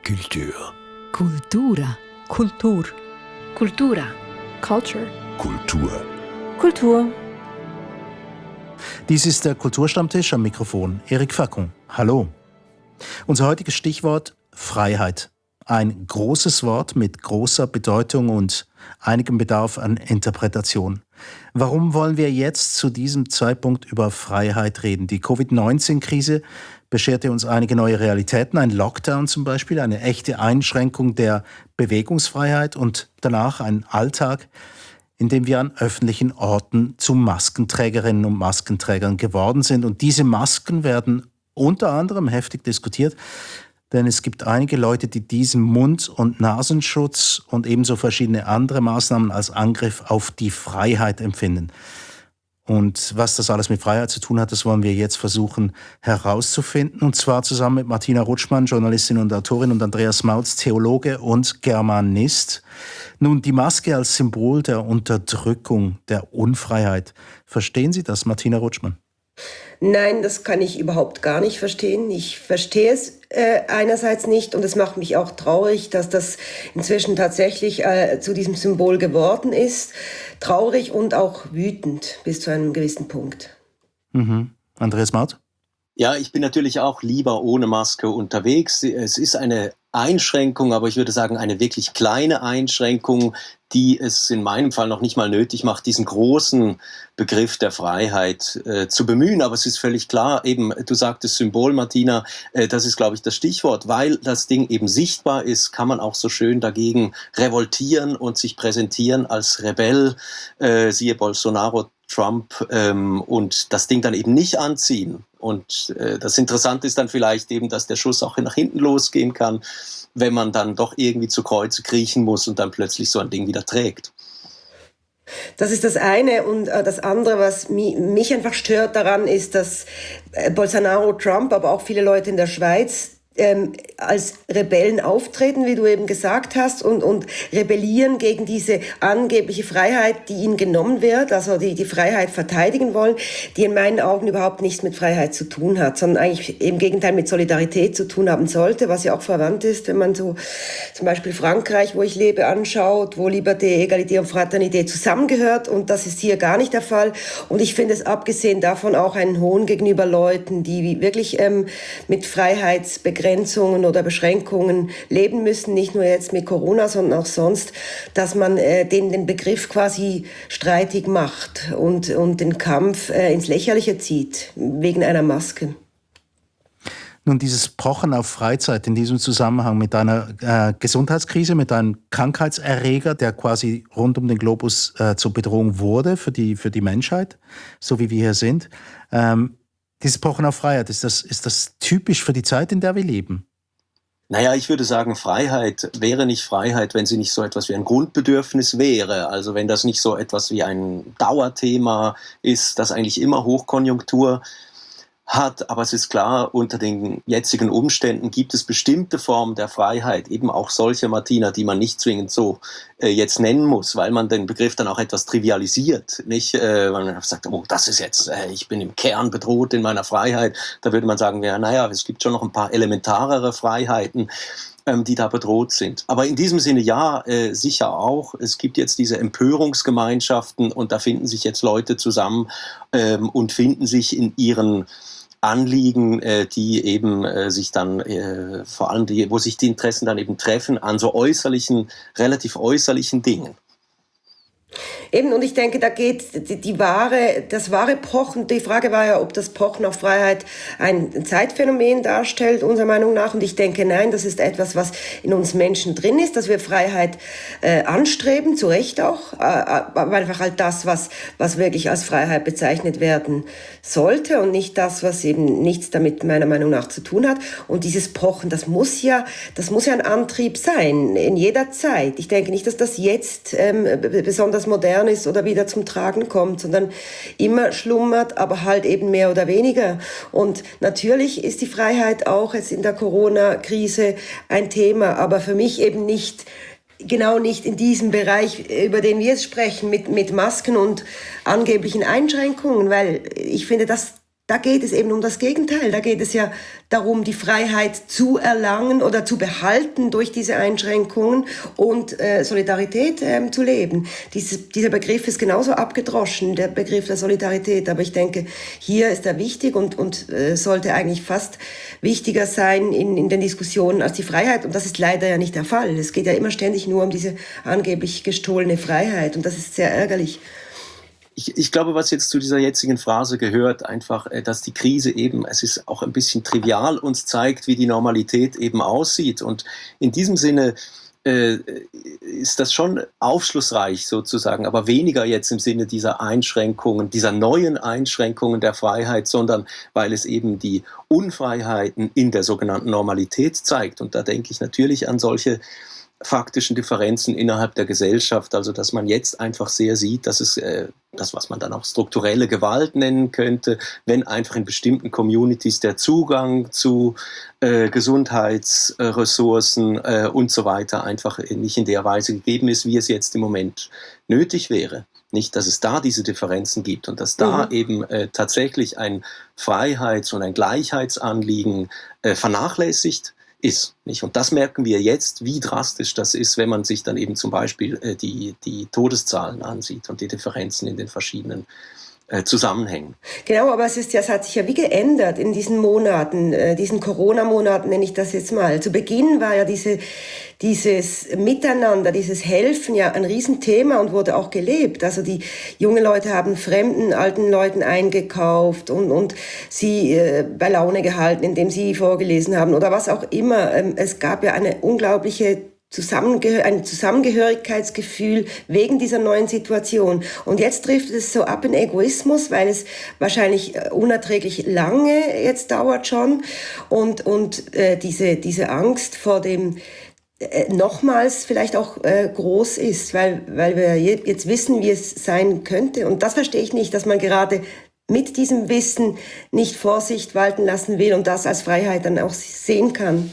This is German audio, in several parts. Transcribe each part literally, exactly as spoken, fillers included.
Kultur. Kultura. Kultur. Kultura. Culture. Kultur. Kultur. Dies ist der Kulturstammtisch, am Mikrofon Eric Facon. Hallo. Unser heutiges Stichwort Freiheit. Ein großes Wort mit großer Bedeutung und einigem Bedarf an Interpretation. Warum wollen wir jetzt zu diesem Zeitpunkt über Freiheit reden? Die Covid neunzehn Krise bescherte uns einige neue Realitäten, ein Lockdown zum Beispiel, eine echte Einschränkung der Bewegungsfreiheit und danach ein Alltag, in dem wir an öffentlichen Orten zu Maskenträgerinnen und Maskenträgern geworden sind. Und diese Masken werden unter anderem heftig diskutiert, denn es gibt einige Leute, die diesen Mund- und Nasenschutz und ebenso verschiedene andere Maßnahmen als Angriff auf die Freiheit empfinden. Und was das alles mit Freiheit zu tun hat, das wollen wir jetzt versuchen herauszufinden. Und zwar zusammen mit Martina Rutschmann, Journalistin und Autorin, und Andreas Mautz, Theologe und Germanist. Nun, die Maske als Symbol der Unterdrückung, der Unfreiheit. Verstehen Sie das, Martina Rutschmann? Nein, das kann ich überhaupt gar nicht verstehen. Ich verstehe es äh, einerseits nicht und es macht mich auch traurig, dass das inzwischen tatsächlich äh, zu diesem Symbol geworden ist. Traurig und auch wütend bis zu einem gewissen Punkt. Mhm. Andreas Maut? Ja, ich bin natürlich auch lieber ohne Maske unterwegs. Es ist eine Einschränkung, aber ich würde sagen, eine wirklich kleine Einschränkung, die es in meinem Fall noch nicht mal nötig macht, diesen großen Begriff der Freiheit äh, zu bemühen. Aber es ist völlig klar, eben, du sagtest Symbol, Martina, äh, das ist, glaube ich, das Stichwort. Weil das Ding eben sichtbar ist, kann man auch so schön dagegen revoltieren und sich präsentieren als Rebell, äh, siehe Bolsonaro, Trump, ähm, und das Ding dann eben nicht anziehen. Und äh, das Interessante ist dann vielleicht eben, dass der Schuss auch nach hinten losgehen kann, wenn man dann doch irgendwie zu Kreuze kriechen muss und dann plötzlich so ein Ding wieder trägt. Das ist das eine. Und äh, das andere, was mi- mich einfach stört daran, ist, dass äh, Bolsonaro, Trump, aber auch viele Leute in der Schweiz ähm, als Rebellen auftreten, wie du eben gesagt hast, und, und rebellieren gegen diese angebliche Freiheit, die ihnen genommen wird, also die die Freiheit verteidigen wollen, die in meinen Augen überhaupt nichts mit Freiheit zu tun hat, sondern eigentlich im Gegenteil mit Solidarität zu tun haben sollte, was ja auch verwandt ist, wenn man so zum Beispiel Frankreich, wo ich lebe, anschaut, wo Liberté, Egalité und Fraternité zusammengehört, und das ist hier gar nicht der Fall. Und ich finde es abgesehen davon auch einen Hohn gegenüber Leuten, die wirklich ähm, mit Freiheitsbegrenzungen oder Beschränkungen leben müssen, nicht nur jetzt mit Corona, sondern auch sonst, dass man äh, denen den Begriff quasi streitig macht und, und den Kampf äh, ins Lächerliche zieht, wegen einer Maske. Nun, dieses Pochen auf Freizeit in diesem Zusammenhang mit einer äh, Gesundheitskrise, mit einem Krankheitserreger, der quasi rund um den Globus äh, zur Bedrohung wurde für die, für die Menschheit, so wie wir hier sind. Ähm, dieses Pochen auf Freiheit, ist das, ist das typisch für die Zeit, in der wir leben? Naja, ich würde sagen, Freiheit wäre nicht Freiheit, wenn sie nicht so etwas wie ein Grundbedürfnis wäre. Also wenn das nicht so etwas wie ein Dauerthema ist, das eigentlich immer Hochkonjunktur hat. Aber es ist klar, unter den jetzigen Umständen gibt es bestimmte Formen der Freiheit, eben auch solche, Martina, die man nicht zwingend so äh, jetzt nennen muss, weil man den Begriff dann auch etwas trivialisiert. Nicht, äh, man sagt, oh, das ist jetzt, äh, ich bin im Kern bedroht in meiner Freiheit. Da würde man sagen, ja, naja, es gibt schon noch ein paar elementarere Freiheiten, ähm, die da bedroht sind. Aber in diesem Sinne ja, äh, sicher auch. Es gibt jetzt diese Empörungsgemeinschaften und da finden sich jetzt Leute zusammen ähm, und finden sich in ihren Anliegen, äh, die eben äh, sich dann, äh, vor allem die, wo sich die Interessen dann eben treffen, an so äußerlichen, relativ äußerlichen Dingen. Eben, und ich denke, da geht die, die wahre, das wahre Pochen, die Frage war ja, ob das Pochen auf Freiheit ein Zeitphänomen darstellt, unserer Meinung nach. Und ich denke, nein, das ist etwas, was in uns Menschen drin ist, dass wir Freiheit äh, anstreben, zu Recht auch, äh, aber einfach halt das, was, was wirklich als Freiheit bezeichnet werden sollte und nicht das, was eben nichts damit meiner Meinung nach zu tun hat. Und dieses Pochen, das muss ja, das muss ja ein Antrieb sein, in jeder Zeit. Ich denke nicht, dass das jetzt ähm, besonders modern ist oder wieder zum Tragen kommt, sondern immer schlummert, aber halt eben mehr oder weniger. Und natürlich ist die Freiheit auch jetzt in der Corona-Krise ein Thema, aber für mich eben nicht, genau nicht in diesem Bereich, über den wir jetzt sprechen, mit, mit Masken und angeblichen Einschränkungen, weil ich finde, das da geht es eben um das Gegenteil. Da geht es ja darum, die Freiheit zu erlangen oder zu behalten durch diese Einschränkungen und äh, Solidarität ähm, zu leben. Diese, dieser Begriff ist genauso abgedroschen, der Begriff der Solidarität. Aber ich denke, hier ist er wichtig und, und äh, sollte eigentlich fast wichtiger sein in, in den Diskussionen als die Freiheit. Und das ist leider ja nicht der Fall. Es geht ja immer ständig nur um diese angeblich gestohlene Freiheit. Und das ist sehr ärgerlich. Ich, ich glaube, was jetzt zu dieser jetzigen Phrase gehört, einfach, äh, dass die Krise eben, es ist auch ein bisschen trivial, uns zeigt, wie die Normalität eben aussieht. Und in diesem Sinne äh, ist das schon aufschlussreich sozusagen, aber weniger jetzt im Sinne dieser Einschränkungen, dieser neuen Einschränkungen der Freiheit, sondern weil es eben die Unfreiheiten in der sogenannten Normalität zeigt. Und da denke ich natürlich an solche faktischen Differenzen innerhalb der Gesellschaft, also dass man jetzt einfach sehr sieht, dass es äh, das, was man dann auch strukturelle Gewalt nennen könnte, wenn einfach in bestimmten Communities der Zugang zu äh, Gesundheitsressourcen äh, und so weiter einfach nicht in der Weise gegeben ist, wie es jetzt im Moment nötig wäre. Nicht, dass es da diese Differenzen gibt und dass da mhm. eben äh, tatsächlich ein Freiheits- und ein Gleichheitsanliegen äh, vernachlässigt ist. Nicht? Und das merken wir jetzt, wie drastisch das ist, wenn man sich dann eben zum Beispiel äh, die, die Todeszahlen ansieht und die Differenzen in den verschiedenen äh, Zusammenhängen. Genau, aber es ist ja, es hat sich ja wie geändert in diesen Monaten, äh, diesen Corona-Monaten nenne ich das jetzt mal. Zu Beginn war ja diese, dieses Miteinander, dieses Helfen ja ein Riesenthema und wurde auch gelebt. Also die jungen Leute haben fremden, alten Leuten eingekauft und, und sie äh, bei Laune gehalten, indem sie vorgelesen haben oder was auch immer. Ähm, es gab ja eine unglaubliche Zusammengehör- ein Zusammengehörigkeitsgefühl wegen dieser neuen Situation. Und jetzt trifft es so ab in Egoismus, weil es wahrscheinlich unerträglich lange jetzt dauert schon. Und, und äh, diese, diese Angst vor dem äh, nochmals vielleicht auch äh, groß ist, weil, weil wir jetzt wissen, wie es sein könnte. Und das verstehe ich nicht, dass man gerade mit diesem Wissen nicht Vorsicht walten lassen will und das als Freiheit dann auch sehen kann.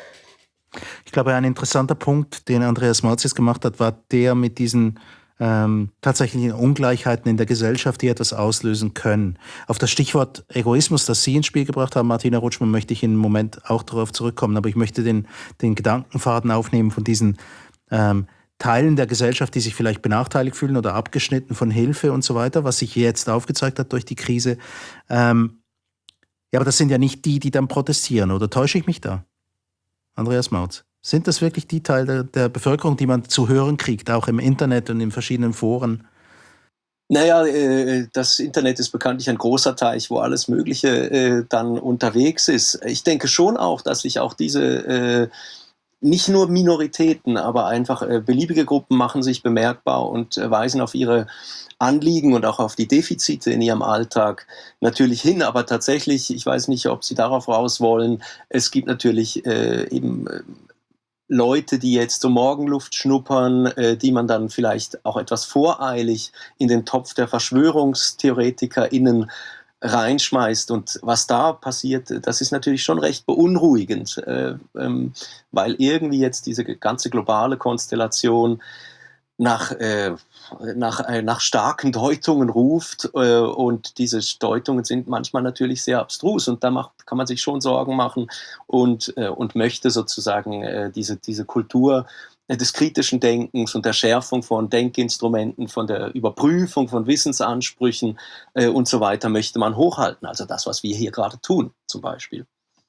Ich glaube, ein interessanter Punkt, den Andreas Malzis gemacht hat, war der mit diesen ähm, tatsächlichen Ungleichheiten in der Gesellschaft, die etwas auslösen können. Auf das Stichwort Egoismus, das Sie ins Spiel gebracht haben, Martina Rutschmann, möchte ich in einem Moment auch darauf zurückkommen. Aber ich möchte den, den Gedankenfaden aufnehmen von diesen ähm, Teilen der Gesellschaft, die sich vielleicht benachteiligt fühlen oder abgeschnitten von Hilfe und so weiter, was sich jetzt aufgezeigt hat durch die Krise. Ähm, ja, aber das sind ja nicht die, die dann protestieren, oder täusche ich mich da? Andreas Mautz, sind das wirklich die Teile der, der Bevölkerung, die man zu hören kriegt, auch im Internet und in verschiedenen Foren? Naja, äh, das Internet ist bekanntlich ein großer Teich, wo alles Mögliche äh, dann unterwegs ist. Ich denke schon auch, dass sich auch diese, äh, nicht nur Minoritäten, aber einfach äh, beliebige Gruppen machen sich bemerkbar und äh, weisen auf ihre Anliegen und auch auf die Defizite in ihrem Alltag natürlich hin, aber tatsächlich, ich weiß nicht, ob Sie darauf raus wollen, es gibt natürlich äh, eben äh, Leute, die jetzt so Morgenluft schnuppern, äh, die man dann vielleicht auch etwas voreilig in den Topf der VerschwörungstheoretikerInnen reinschmeißt. Und was da passiert, das ist natürlich schon recht beunruhigend, äh, ähm, weil irgendwie jetzt diese ganze globale Konstellation nach, äh, nach, äh, nach starken Deutungen ruft äh, und diese Deutungen sind manchmal natürlich sehr abstrus und da macht, kann man sich schon Sorgen machen und, äh, und möchte sozusagen äh, diese, diese Kultur des kritischen Denkens und der Schärfung von Denkinstrumenten, von der Überprüfung von Wissensansprüchen äh, und so weiter möchte man hochhalten. Also das, was wir hier gerade tun zum Beispiel.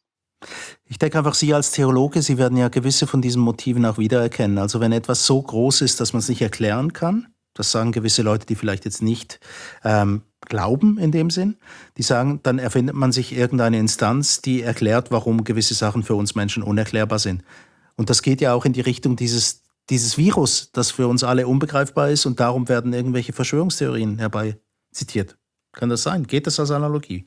Ich denke einfach, Sie als Theologe, Sie werden ja gewisse von diesen Motiven auch wiedererkennen. Also wenn etwas so groß ist, dass man es nicht erklären kann, das sagen gewisse Leute, die vielleicht jetzt nicht ähm, glauben in dem Sinn, die sagen, dann erfindet man sich irgendeine Instanz, die erklärt, warum gewisse Sachen für uns Menschen unerklärbar sind. Und das geht ja auch in die Richtung dieses, dieses Virus, das für uns alle unbegreifbar ist und darum werden irgendwelche Verschwörungstheorien herbei zitiert. Kann das sein? Geht das als Analogie?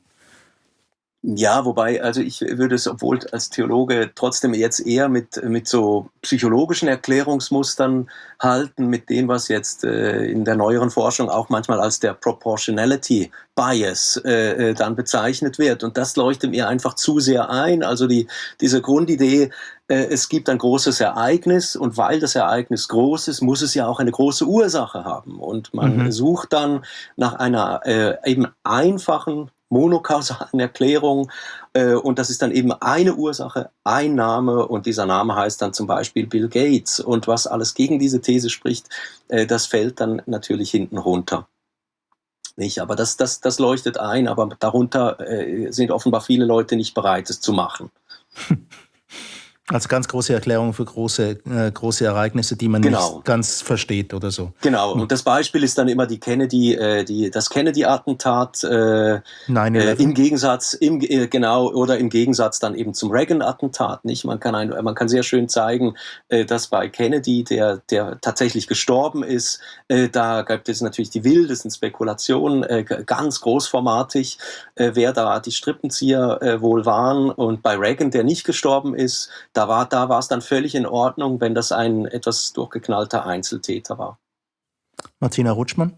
Ja, wobei, also ich würde es, obwohl als Theologe trotzdem jetzt eher mit, mit so psychologischen Erklärungsmustern halten, mit dem, was jetzt äh, in der neueren Forschung auch manchmal als der Proportionality Bias äh, dann bezeichnet wird. Und das leuchtet mir einfach zu sehr ein. Also die, diese Grundidee, äh, es gibt ein großes Ereignis und weil das Ereignis groß ist, muss es ja auch eine große Ursache haben. Und man mhm. sucht dann nach einer äh, eben einfachen monokausalen Erklärung. Äh, und das ist dann eben eine Ursache, ein Name, und dieser Name heißt dann zum Beispiel Bill Gates. Und was alles gegen diese These spricht, äh, das fällt dann natürlich hinten runter. Nicht, aber das, das, das leuchtet ein, aber darunter äh, sind offenbar viele Leute nicht bereit, es zu machen. Also ganz große Erklärung für große, äh, große Ereignisse, die man genau. nicht ganz versteht oder so. Genau, und das Beispiel ist dann immer die Kennedy, äh, die, das Kennedy-Attentat äh, äh, im Gegensatz, im, äh, genau, oder im Gegensatz dann eben zum Reagan-Attentat. Nicht? Man kann ein, man kann sehr schön zeigen, äh, dass bei Kennedy, der, der tatsächlich gestorben ist, äh, da gibt es natürlich die wildesten Spekulationen, äh, ganz großformatig, äh, wer da die Strippenzieher äh, wohl waren. Und bei Reagan, der nicht gestorben ist, Da war, da war es dann völlig in Ordnung, wenn das ein etwas durchgeknallter Einzeltäter war. Martina Rutschmann?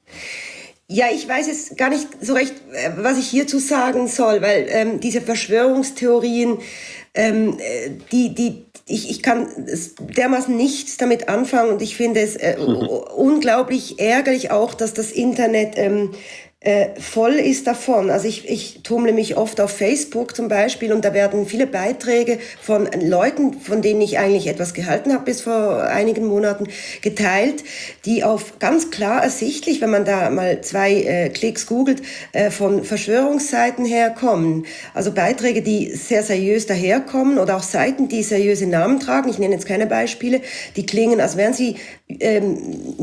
Ja, ich weiß jetzt gar nicht so recht, was ich hierzu sagen soll, weil ähm, diese Verschwörungstheorien, ähm, die, die, ich, ich kann dermaßen nichts damit anfangen, und ich finde es äh, mhm. unglaublich ärgerlich auch, dass das Internet ähm, äh, voll ist davon. Also ich, ich tummle mich oft auf Facebook zum Beispiel, und da werden viele Beiträge von Leuten, von denen ich eigentlich etwas gehalten habe bis vor einigen Monaten, geteilt, die auf ganz klar ersichtlich, wenn man da mal zwei äh, Klicks googelt, äh, von Verschwörungsseiten herkommen. Also Beiträge, die sehr seriös daherkommen, oder auch Seiten, die seriöse Namen tragen. Ich nenne jetzt keine Beispiele. Die klingen, als wären sie ähm,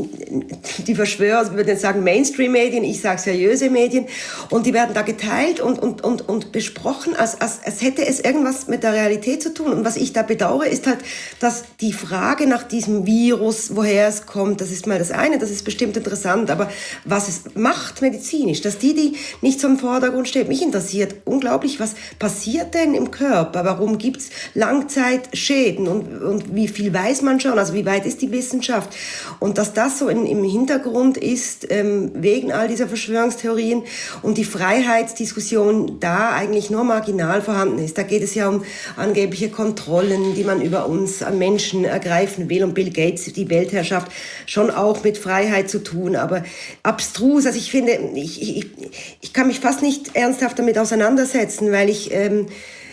die Verschwörer, also wir würden jetzt sagen Mainstream-Medien, ich sage seriöse Medien, und die werden da geteilt und, und, und, und besprochen, als, als, als hätte es irgendwas mit der Realität zu tun. Und was ich da bedauere, ist halt, dass die Frage nach diesem Virus, woher es kommt, das ist mal das eine, das ist bestimmt interessant, aber was es macht medizinisch, dass die, die nicht so im Vordergrund steht, mich interessiert unglaublich, was passiert denn im Körper, warum gibt es Langzeitschäden, und, und wie viel weiß man schon, also wie weit ist die Wissenschaft, und dass das so in, im Hintergrund ist, ähm, wegen all dieser Verschwörungstheorien, und die Freiheitsdiskussion da eigentlich nur marginal vorhanden ist. Da geht es ja um angebliche Kontrollen, die man über uns an Menschen ergreifen will, und Bill Gates, die Weltherrschaft, schon auch mit Freiheit zu tun, aber abstrus. Also ich finde, ich, ich, ich kann mich fast nicht ernsthaft damit auseinandersetzen, weil ich ähm,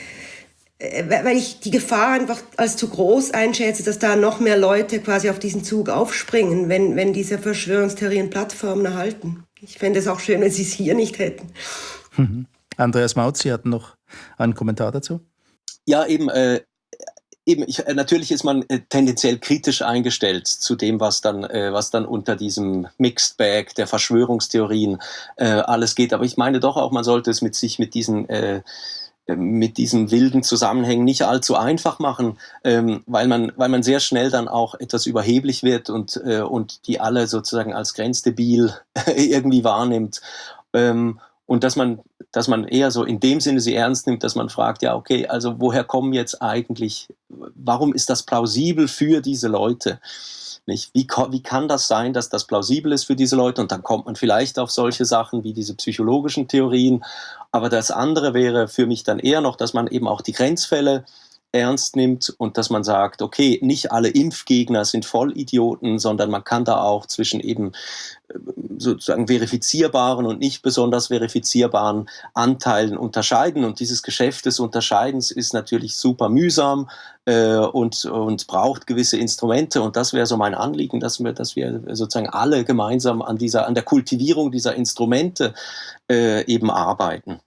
weil ich die Gefahr einfach als zu groß einschätze, dass da noch mehr Leute quasi auf diesen Zug aufspringen, wenn, wenn diese Verschwörungstheorien Plattformen erhalten. Ich fände es auch schön, wenn sie es hier nicht hätten. Mhm. Andreas Mautz, Sie hatten noch einen Kommentar dazu? Ja, eben, äh, eben ich, äh, natürlich ist man äh, tendenziell kritisch eingestellt zu dem, was dann, äh, was dann unter diesem Mixed Bag der Verschwörungstheorien äh, alles geht. Aber ich meine doch auch, man sollte es mit sich mit diesen äh, mit diesen wilden Zusammenhängen nicht allzu einfach machen, ähm, weil man, weil man sehr schnell dann auch etwas überheblich wird und, äh, und die alle sozusagen als grenzdebil irgendwie wahrnimmt. Ähm, und dass man, dass man eher so in dem Sinne sie ernst nimmt, dass man fragt, ja okay, also woher kommen jetzt eigentlich, warum ist das plausibel für diese Leute? Nicht? Wie, wie kann das sein, dass das plausibel ist für diese Leute? Und dann kommt man vielleicht auf solche Sachen wie diese psychologischen Theorien. Aber das andere wäre für mich dann eher noch, dass man eben auch die Grenzfälle ernst nimmt und dass man sagt, okay, nicht alle Impfgegner sind Vollidioten, sondern man kann da auch zwischen eben sozusagen verifizierbaren und nicht besonders verifizierbaren Anteilen unterscheiden. Und dieses Geschäft des Unterscheidens ist natürlich super mühsam äh, und, und braucht gewisse Instrumente. Und das wäre so mein Anliegen, dass wir, dass wir sozusagen alle gemeinsam an dieser, an der Kultivierung dieser Instrumente äh, eben arbeiten.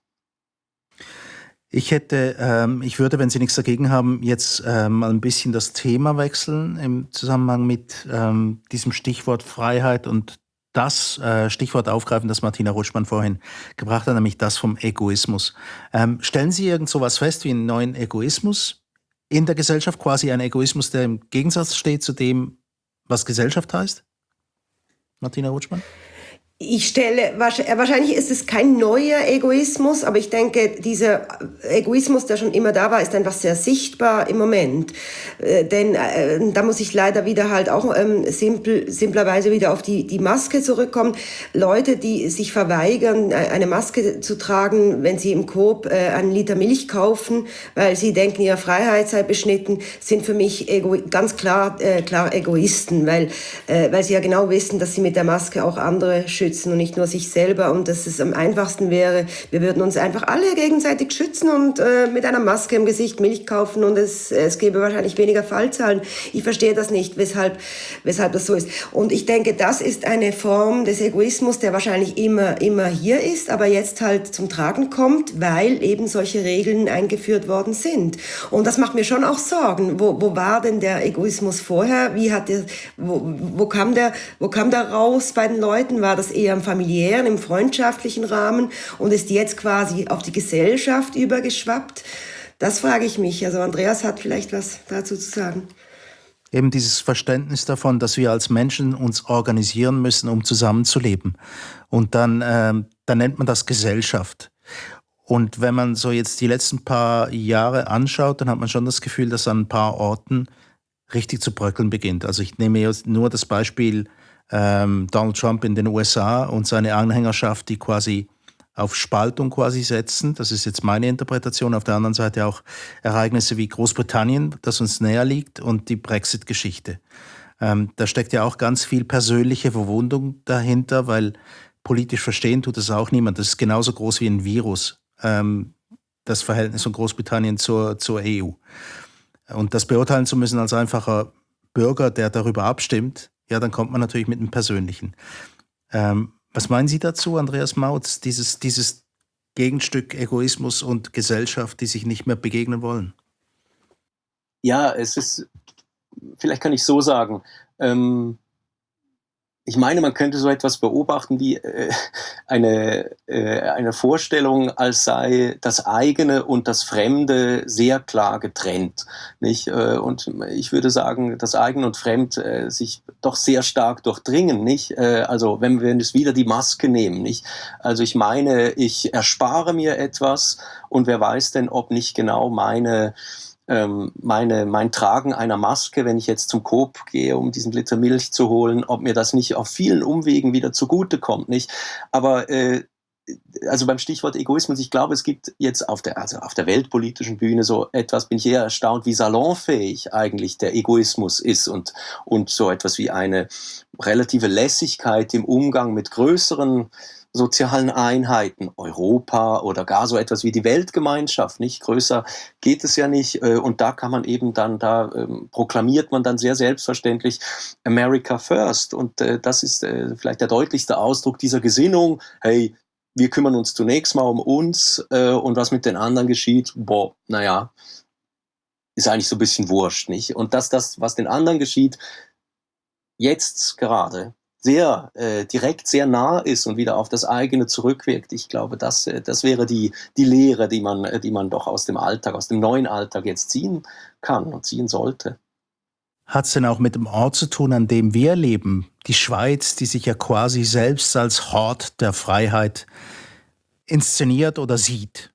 Ich hätte, ähm, ich würde, wenn Sie nichts dagegen haben, jetzt ähm, mal ein bisschen das Thema wechseln im Zusammenhang mit ähm, diesem Stichwort Freiheit und das äh, Stichwort aufgreifen, das Martina Rutschmann vorhin gebracht hat, nämlich das vom Egoismus. Ähm, stellen Sie irgend so was fest wie einen neuen Egoismus in der Gesellschaft, quasi ein Egoismus, der im Gegensatz steht zu dem, was Gesellschaft heißt? Martina Rutschmann? Ich stelle, wahrscheinlich ist es kein neuer Egoismus, aber ich denke, dieser Egoismus, der schon immer da war, ist einfach sehr sichtbar im Moment. Äh, denn äh, da muss ich leider wieder halt auch ähm, simpel, simplerweise wieder auf die, die Maske zurückkommen. Leute, die sich verweigern, eine Maske zu tragen, wenn sie im Coop äh, einen Liter Milch kaufen, weil sie denken, ihre Freiheit sei beschnitten, sind für mich ego- ganz klar, äh, klar Egoisten, weil, äh, weil sie ja genau wissen, dass sie mit der Maske auch andere schön schützen und nicht nur sich selber und dass es am einfachsten wäre, wir würden uns einfach alle gegenseitig schützen und äh, mit einer Maske im Gesicht Milch kaufen und es, es gäbe wahrscheinlich weniger Fallzahlen. Ich verstehe das nicht, weshalb, weshalb das so ist. Und ich denke, das ist eine Form des Egoismus, der wahrscheinlich immer, immer hier ist, aber jetzt halt zum Tragen kommt, weil eben solche Regeln eingeführt worden sind. Und das macht mir schon auch Sorgen. Wo, wo war denn der Egoismus vorher? Wie hat der, wo, wo kam der, wo kam der raus bei den Leuten? War das eher im familiären, im freundschaftlichen Rahmen und ist jetzt quasi auf die Gesellschaft übergeschwappt? Das frage ich mich. Also Andreas hat vielleicht was dazu zu sagen. Eben dieses Verständnis davon, dass wir als Menschen uns organisieren müssen, um zusammenzuleben. Und dann, ähm, dann nennt man das Gesellschaft. Und wenn man so jetzt die letzten paar Jahre anschaut, dann hat man schon das Gefühl, dass an ein paar Orten richtig zu bröckeln beginnt. Also ich nehme jetzt nur das Beispiel ähm, Donald Trump in den U S A und seine Anhängerschaft, die quasi auf Spaltung quasi setzen. Das ist jetzt meine Interpretation. Auf der anderen Seite auch Ereignisse wie Großbritannien, das uns näher liegt, und die Brexit-Geschichte. Ähm, da steckt ja auch ganz viel persönliche Verwundung dahinter, weil politisch verstehen tut das auch niemand. Das ist genauso groß wie ein Virus, ähm, das Verhältnis von Großbritannien zur, zur E U. Und das beurteilen zu müssen als einfacher Bürger, der darüber abstimmt, ja, dann kommt man natürlich mit dem Persönlichen. Ähm, was meinen Sie dazu, Andreas Mautz, dieses, dieses Gegenstück Egoismus und Gesellschaft, die sich nicht mehr begegnen wollen? Ja, es ist, vielleicht kann ich so sagen, ähm, ich meine, man könnte so etwas beobachten wie äh, eine, äh, eine Vorstellung, als sei das eigene und das Fremde sehr klar getrennt, nicht? Äh, und ich würde sagen, das eigene und Fremd äh, sich doch sehr stark durchdringen, nicht? Äh, also wenn wir jetzt wieder die Maske nehmen, nicht? Also ich meine, ich erspare mir etwas und wer weiß denn, ob nicht genau meine Meine, mein Tragen einer Maske, wenn ich jetzt zum Coop gehe, um diesen Liter Milch zu holen, ob mir das nicht auf vielen Umwegen wieder zugutekommt, nicht? Aber äh, also beim Stichwort Egoismus, ich glaube, es gibt jetzt auf der, also auf der weltpolitischen Bühne so etwas, bin ich eher erstaunt, wie salonfähig eigentlich der Egoismus ist und, und so etwas wie eine relative Lässigkeit im Umgang mit größeren sozialen Einheiten, Europa oder gar so etwas wie die Weltgemeinschaft, nicht? Größer geht es ja nicht. Und da kann man eben dann, da ähm, proklamiert man dann sehr selbstverständlich America First. Und äh, das ist äh, vielleicht der deutlichste Ausdruck dieser Gesinnung. Hey, wir kümmern uns zunächst mal um uns äh, und was mit den anderen geschieht, boah, naja, ist eigentlich so ein bisschen wurscht, nicht? Und dass das, was den anderen geschieht, jetzt gerade sehr äh, direkt, sehr nah ist und wieder auf das eigene zurückwirkt. Ich glaube, das, äh, das wäre die, die Lehre, die man, die man doch aus dem Alltag, aus dem neuen Alltag jetzt ziehen kann und ziehen sollte. Hat es denn auch mit dem Ort zu tun, an dem wir leben? Die Schweiz, die sich ja quasi selbst als Hort der Freiheit inszeniert oder sieht?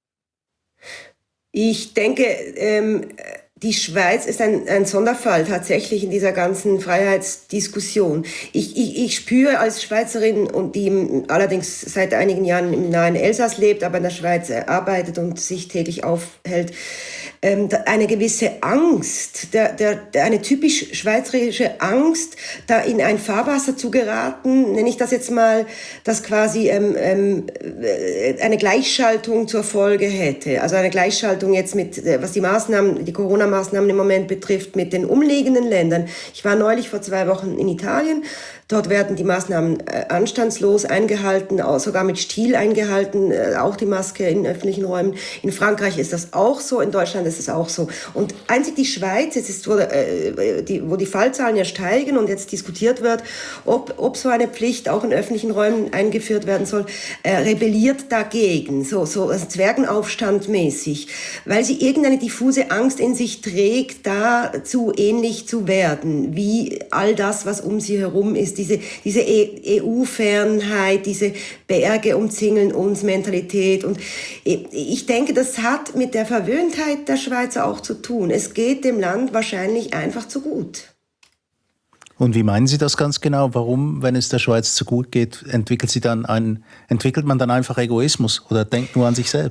Ich denke, ähm, die Schweiz ist ein, ein Sonderfall tatsächlich in dieser ganzen Freiheitsdiskussion. Ich, ich, ich spüre als Schweizerin, und die allerdings seit einigen Jahren im nahen Elsass lebt, aber in der Schweiz arbeitet und sich täglich aufhält, ähm, eine gewisse Angst, der, der, der, eine typisch schweizerische Angst, da in ein Fahrwasser zu geraten, nenne ich das jetzt mal, das quasi ähm, ähm, eine Gleichschaltung zur Folge hätte. Also eine Gleichschaltung jetzt mit, was die Maßnahmen, die Corona-Maßnahmen im Moment betrifft, mit den umliegenden Ländern. Ich war neulich vor zwei Wochen in Italien. Dort werden die Maßnahmen äh, anstandslos eingehalten, auch sogar mit Stil eingehalten, äh, auch die Maske in öffentlichen Räumen. In Frankreich ist das auch so, in Deutschland ist es auch so. Und einzig die Schweiz, jetzt ist, wo, äh, die, wo die Fallzahlen ja steigen und jetzt diskutiert wird, ob, ob so eine Pflicht auch in öffentlichen Räumen eingeführt werden soll, äh, rebelliert dagegen, so, so also Zwergenaufstand mäßig, weil sie irgendeine diffuse Angst in sich trägt, dazu ähnlich zu werden, wie all das, was um sie herum ist. Diese, diese E U-Fernheit, diese Berge umzingeln uns Mentalität. Und ich denke, das hat mit der Verwöhntheit der Schweizer auch zu tun. Es geht dem Land wahrscheinlich einfach zu gut. Und wie meinen Sie das ganz genau? Warum, wenn es der Schweiz zu gut geht, entwickelt, sie dann einen, entwickelt man dann einfach Egoismus oder denkt nur an sich selbst? Oder?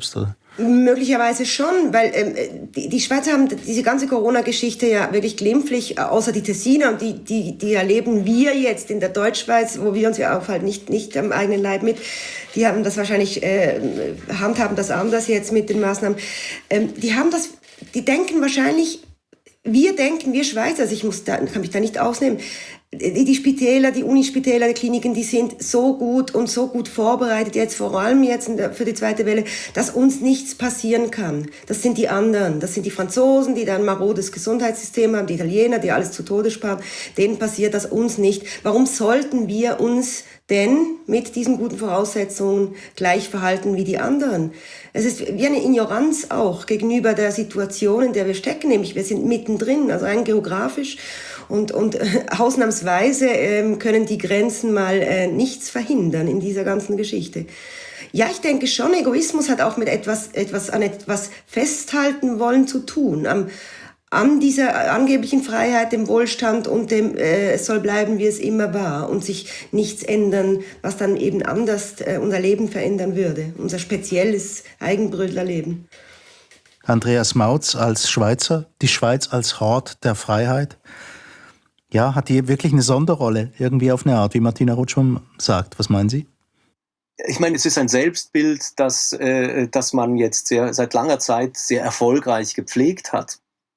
Möglicherweise schon, weil ähm, die, die Schweizer haben diese ganze Corona-Geschichte ja wirklich glimpflich, außer die Tessiner, und die, die, die erleben wir jetzt in der Deutschschweiz, wo wir uns ja aufhalten, nicht, nicht am eigenen Leib mit. Die haben das wahrscheinlich, äh, handhaben das anders jetzt mit den Maßnahmen. Ähm, die haben das, die denken wahrscheinlich, wir denken, wir Schweizer, also ich muss da, kann mich da nicht ausnehmen, die, die Spitäler, die Unispitäler, die Kliniken, die sind so gut und so gut vorbereitet, jetzt vor allem jetzt für die zweite Welle, dass uns nichts passieren kann. Das sind die anderen, das sind die Franzosen, die da ein marodes Gesundheitssystem haben, die Italiener, die alles zu Tode sparen, denen passiert das, uns nicht. Warum sollten wir uns denn mit diesen guten Voraussetzungen gleich verhalten wie die anderen? Es ist wie eine Ignoranz auch gegenüber der Situation, in der wir stecken, nämlich wir sind mittendrin, also rein geografisch. Und, und äh, ausnahmsweise äh, können die Grenzen mal äh, nichts verhindern in dieser ganzen Geschichte. Ja, ich denke schon, Egoismus hat auch mit etwas, etwas an etwas festhalten wollen zu tun. Am, an dieser angeblichen Freiheit, dem Wohlstand und dem äh, es soll bleiben, wie es immer war und sich nichts ändern, was dann eben anders äh, unser Leben verändern würde, unser spezielles Eigenbrötlerleben. Andreas Mautz als Schweizer, die Schweiz als Hort der Freiheit. Ja, hat die wirklich eine Sonderrolle, irgendwie auf eine Art, wie Martina Rutschmann sagt. Was meinen Sie? Ich meine, es ist ein Selbstbild, das, äh, das man jetzt sehr, seit langer Zeit sehr erfolgreich gepflegt hat.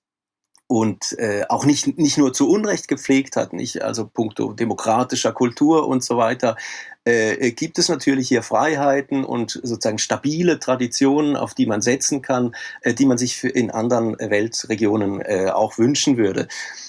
Und äh, auch nicht, nicht nur zu Unrecht gepflegt hat, nicht? Also puncto demokratischer Kultur und so weiter, äh, gibt es natürlich hier Freiheiten und sozusagen stabile Traditionen, auf die man setzen kann, äh, die man sich für in anderen Weltregionen äh, auch wünschen würde.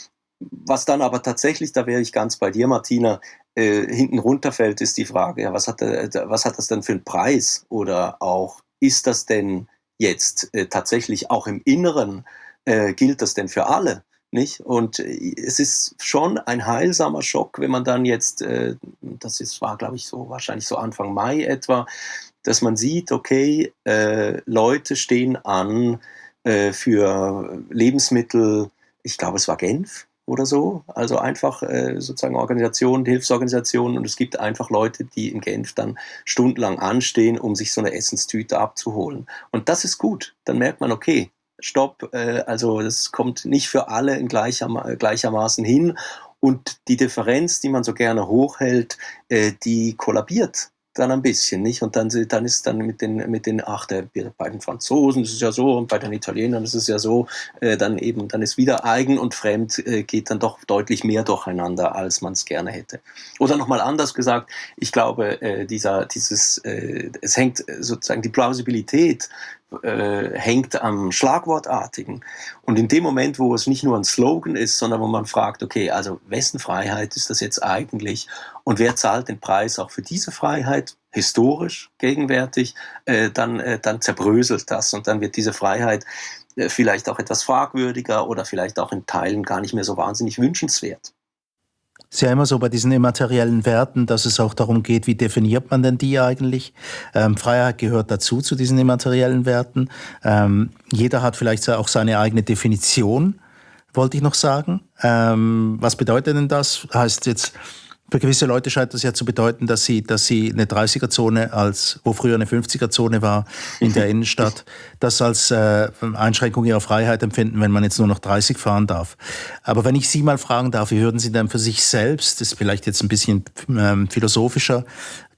Was dann aber tatsächlich, da wäre ich ganz bei dir, Martina, äh, hinten runterfällt, ist die Frage, ja, was hat, äh, was hat das denn für einen Preis? Oder auch, ist das denn jetzt äh, tatsächlich auch im Inneren, äh, gilt das denn für alle? Nicht? Und äh, es ist schon ein heilsamer Schock, wenn man dann jetzt, äh, das ist, war glaube ich so, wahrscheinlich so Anfang Mai etwa, dass man sieht, okay, äh, Leute stehen an äh, für Lebensmittel, ich glaube es war Genf, oder so, also einfach äh, sozusagen Organisationen, Hilfsorganisationen, und es gibt einfach Leute, die in Genf dann stundenlang anstehen, um sich so eine Essenstüte abzuholen. Und das ist gut, dann merkt man, okay, stopp, äh, also das kommt nicht für alle in gleicher, gleichermaßen hin, und die Differenz, die man so gerne hochhält, äh, die kollabiert dann ein bisschen, nicht? Und dann, dann ist dann mit den, mit den, ach, der, bei den Franzosen ist es ja so und bei den Italienern ist es ja so, äh, dann eben, dann ist wieder eigen und fremd, äh, geht dann doch deutlich mehr durcheinander, als man es gerne hätte. Oder nochmal anders gesagt, ich glaube, äh, dieser, dieses, äh, es hängt sozusagen, die Plausibilität äh, hängt am Schlagwortartigen. Und in dem Moment, wo es nicht nur ein Slogan ist, sondern wo man fragt, okay, also wessen Freiheit ist das jetzt eigentlich? Und wer zahlt den Preis auch für diese Freiheit, historisch, gegenwärtig, äh, dann, äh, dann zerbröselt das und dann wird diese Freiheit äh, vielleicht auch etwas fragwürdiger oder vielleicht auch in Teilen gar nicht mehr so wahnsinnig wünschenswert. Es ist ja immer so bei diesen immateriellen Werten, dass es auch darum geht, wie definiert man denn die eigentlich? Ähm, Freiheit gehört dazu, zu diesen immateriellen Werten. Ähm, jeder hat vielleicht auch seine eigene Definition, wollte ich noch sagen. Ähm, was bedeutet denn das? Heißt jetzt, für gewisse Leute scheint das ja zu bedeuten, dass sie, dass sie eine dreißiger-Zone, als, wo früher eine fünfziger-Zone war in der Innenstadt, das als äh, Einschränkung ihrer Freiheit empfinden, wenn man jetzt nur noch dreißig fahren darf. Aber wenn ich Sie mal fragen darf, wie würden Sie denn für sich selbst, das ist vielleicht jetzt ein bisschen ähm, philosophischer,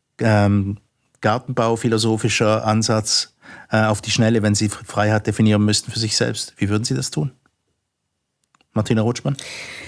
ähm, Gartenbau-philosophischer Ansatz äh, auf die Schnelle, wenn Sie Freiheit definieren müssten für sich selbst, wie würden Sie das tun? Martina Rutschmann?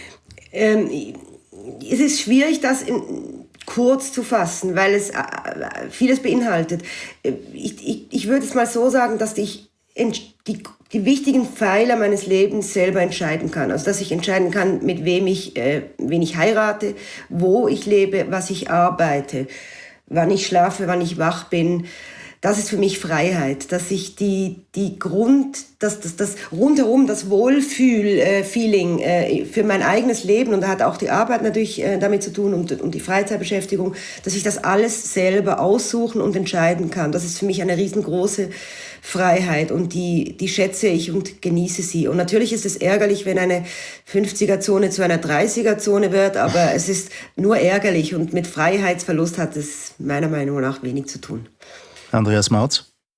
Ähm, Es ist schwierig, das in, kurz zu fassen, weil es äh, vieles beinhaltet. Ich, ich, ich würde es mal so sagen, dass ich die, die wichtigen Pfeiler meines Lebens selber entscheiden kann. Also dass ich entscheiden kann, mit wem ich, äh, wen ich heirate, wo ich lebe, was ich arbeite, wann ich schlafe, wann ich wach bin. Das ist für mich Freiheit, dass ich die, die Grund, das, das, das rundherum, das Wohlfühl-Feeling äh, für mein eigenes Leben, und da hat auch die Arbeit natürlich äh, damit zu tun und, und die Freizeitbeschäftigung, dass ich das alles selber aussuchen und entscheiden kann. Das ist für mich eine riesengroße Freiheit, und die, die schätze ich und genieße sie. Und natürlich ist es ärgerlich, wenn eine fünfziger-Zone zu einer dreißiger-Zone wird, aber es ist nur ärgerlich, und mit Freiheitsverlust hat es meiner Meinung nach wenig zu tun. Andreas Mautz?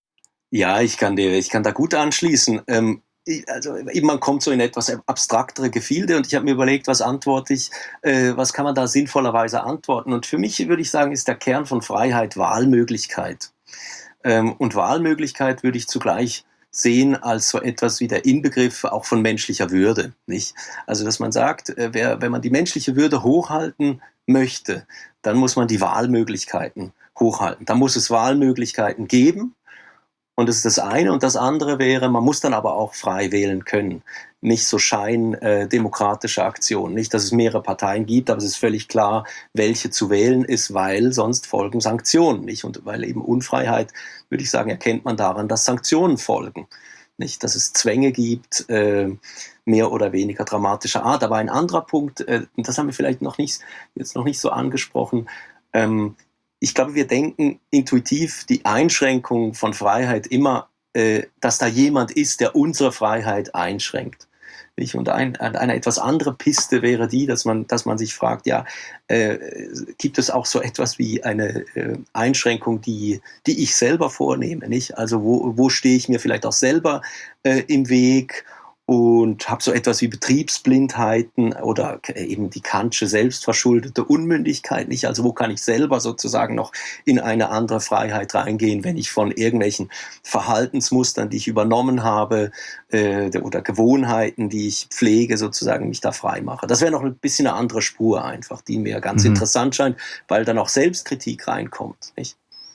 Ja, ich kann dir, ich kann da gut anschließen. Ähm, ich- also eben man kommt so in etwas abstraktere Gefilde und ich habe mir überlegt, was antworte ich, äh, was kann man da sinnvollerweise antworten? Und für mich würde ich sagen, ist der Kern von Freiheit Wahlmöglichkeit. Ähm, und Wahlmöglichkeit würde ich zugleich sehen als so etwas wie der Inbegriff auch von menschlicher Würde, nicht? Also, dass man sagt, äh, wer, wenn man die menschliche Würde hochhalten möchte, dann muss man die Wahlmöglichkeiten hochhalten. Da muss es Wahlmöglichkeiten geben. Und das ist das eine. Und das andere wäre, man muss dann aber auch frei wählen können. Nicht so scheindemokratische Aktionen. Nicht, dass es mehrere Parteien gibt, aber es ist völlig klar, welche zu wählen ist, weil sonst folgen Sanktionen. Nicht? Und weil eben Unfreiheit, würde ich sagen, erkennt man daran, dass Sanktionen folgen. Nicht, dass es Zwänge gibt, äh, mehr oder weniger dramatischer Art. Aber ein anderer Punkt, äh, und das haben wir vielleicht noch nicht, jetzt noch nicht so angesprochen, ähm, ich glaube, wir denken intuitiv die Einschränkung von Freiheit immer, äh, dass da jemand ist, der unsere Freiheit einschränkt. Nicht? Und ein, eine etwas andere Piste wäre die, dass man, dass man sich fragt, ja, äh, gibt es auch so etwas wie eine äh, Einschränkung, die, die ich selber vornehme? Nicht? Also wo, wo stehe ich mir vielleicht auch selber äh, im Weg? Und habe so etwas wie Betriebsblindheiten oder eben die Kantsche selbstverschuldete Unmündigkeit nicht. Also wo kann ich selber sozusagen noch in eine andere Freiheit reingehen, wenn ich von irgendwelchen Verhaltensmustern, die ich übernommen habe äh, oder Gewohnheiten, die ich pflege, sozusagen mich da frei mache. Das wäre noch ein bisschen eine andere Spur einfach, die mir ganz mhm. interessant scheint, weil dann auch Selbstkritik reinkommt, nicht?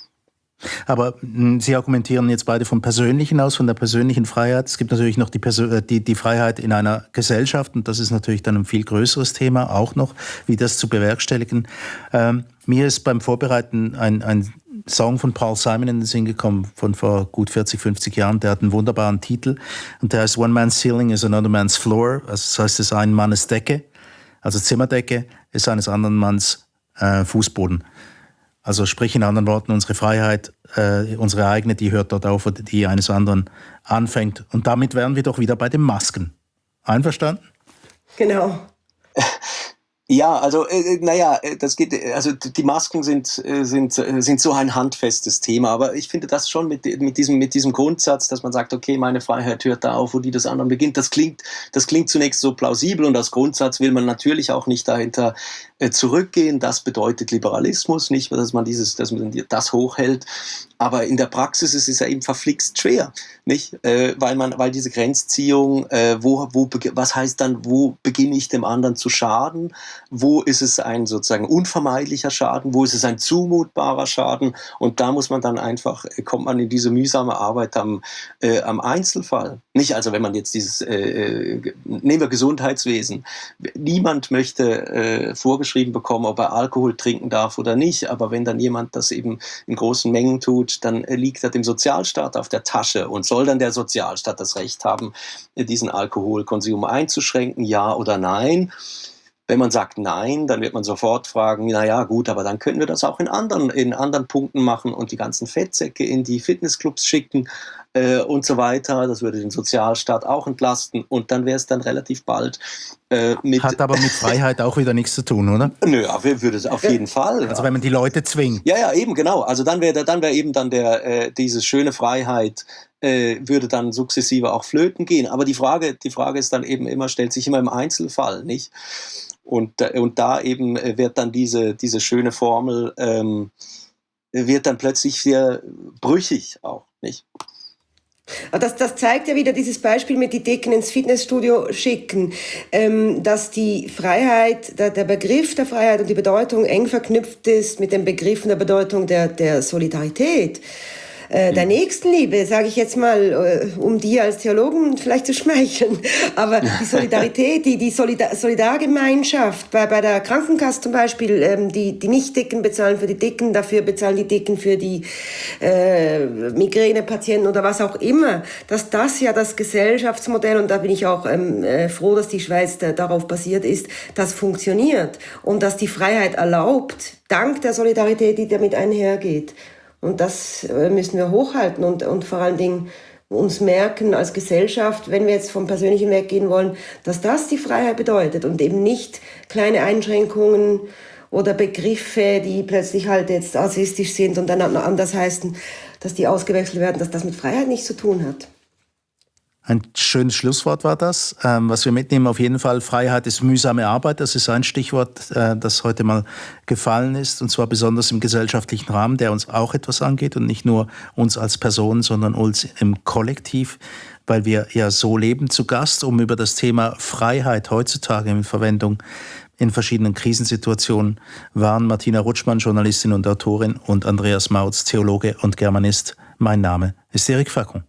Aber mh, Sie argumentieren jetzt beide vom Persönlichen aus, von der persönlichen Freiheit. Es gibt natürlich noch die, Persö- die, die Freiheit in einer Gesellschaft und das ist natürlich dann ein viel größeres Thema auch noch, wie das zu bewerkstelligen. Ähm, mir ist beim Vorbereiten ein, ein Song von Paul Simon in den Sinn gekommen, von vor gut vierzig, fünfzig Jahren. Der hat einen wunderbaren Titel und der heißt One Man's Ceiling is another man's floor. Also das heißt, es ist ein Mannes Decke, also Zimmerdecke ist eines anderen Manns äh, Fußboden. Also sprich in anderen Worten, unsere Freiheit, äh, unsere eigene, die hört dort auf, wo die eines anderen anfängt. Und damit wären wir doch wieder bei den Masken. Einverstanden? Genau. Ja, also äh, naja, das geht. Also die Masken sind äh, sind äh, sind so ein handfestes Thema, aber ich finde das schon mit mit diesem mit diesem Grundsatz, dass man sagt, okay, meine Freiheit hört da auf, wo die des anderen beginnt. Das klingt das klingt zunächst so plausibel und als Grundsatz will man natürlich auch nicht dahinter äh, zurückgehen. Das bedeutet Liberalismus, nicht, dass man dieses, dass man das hochhält. Aber in der Praxis ist es ja eben verflixt schwer, nicht, äh, weil man, weil diese Grenzziehung, äh, wo, wo, was heißt dann, wo beginne ich dem anderen zu schaden? Wo ist es ein sozusagen unvermeidlicher Schaden? Wo ist es ein zumutbarer Schaden? Und da muss man dann einfach, kommt man in diese mühsame Arbeit am, äh, am Einzelfall. Nicht, also wenn man jetzt dieses, äh, nehmen wir Gesundheitswesen. Niemand möchte äh, vorgeschrieben bekommen, ob er Alkohol trinken darf oder nicht. Aber wenn dann jemand das eben in großen Mengen tut, dann liegt er dem Sozialstaat auf der Tasche und soll dann der Sozialstaat das Recht haben, diesen Alkoholkonsum einzuschränken, ja oder nein? Wenn man sagt nein, dann wird man sofort fragen, naja gut, aber dann könnten wir das auch in anderen, in anderen Punkten machen und die ganzen Fettsäcke in die Fitnessclubs schicken äh, und so weiter. Das würde den Sozialstaat auch entlasten und dann wäre es dann relativ bald äh, mit... Hat aber mit Freiheit auch wieder nichts zu tun, oder? Nö, würde es auf jeden Fall. Also wenn man die Leute zwingt. Ja, ja, eben, genau. Also dann wäre dann wäre eben dann der äh, diese schöne Freiheit äh, würde dann sukzessive auch flöten gehen. Aber die Frage, die Frage ist dann eben immer, stellt sich immer im Einzelfall, nicht? Und, und da eben wird dann diese, diese schöne Formel, ähm, wird dann plötzlich sehr brüchig auch, nicht? Das, das zeigt ja wieder dieses Beispiel mit die Dicken ins Fitnessstudio schicken, ähm, dass die Freiheit, der, der Begriff der Freiheit und die Bedeutung eng verknüpft ist mit dem Begriff und der Bedeutung der, der Solidarität. Äh, der Nächstenliebe, sage ich jetzt mal, äh, um dir als Theologen vielleicht zu schmeicheln, aber die Solidarität, die, die Solidar- Solidargemeinschaft, bei, bei der Krankenkasse zum Beispiel, ähm, die, die Nicht-Dicken bezahlen für die Dicken, dafür bezahlen die Dicken für die äh, Migränepatienten oder was auch immer, dass das ja das Gesellschaftsmodell, und da bin ich auch ähm, äh, froh, dass die Schweiz da, darauf basiert ist, das funktioniert und dass die Freiheit erlaubt, dank der Solidarität, die damit einhergeht. Und das müssen wir hochhalten und, und vor allen Dingen uns merken als Gesellschaft, wenn wir jetzt vom Persönlichen weggehen wollen, dass das die Freiheit bedeutet und eben nicht kleine Einschränkungen oder Begriffe, die plötzlich halt jetzt rassistisch sind und dann anders heißen. dass die ausgewechselt werden, dass das mit Freiheit nichts zu tun hat. Ein schönes Schlusswort war das. Ähm, was wir mitnehmen, auf jeden Fall, Freiheit ist mühsame Arbeit. Das ist ein Stichwort, äh, das heute mal gefallen ist. Und zwar besonders im gesellschaftlichen Rahmen, der uns auch etwas angeht und nicht nur uns als Personen, sondern uns im Kollektiv, weil wir ja so leben. Zu Gast, um über das Thema Freiheit heutzutage in Verwendung in verschiedenen Krisensituationen waren Martina Rutschmann, Journalistin und Autorin, und Andreas Mautz, Theologe und Germanist. Mein Name ist Eric Facon.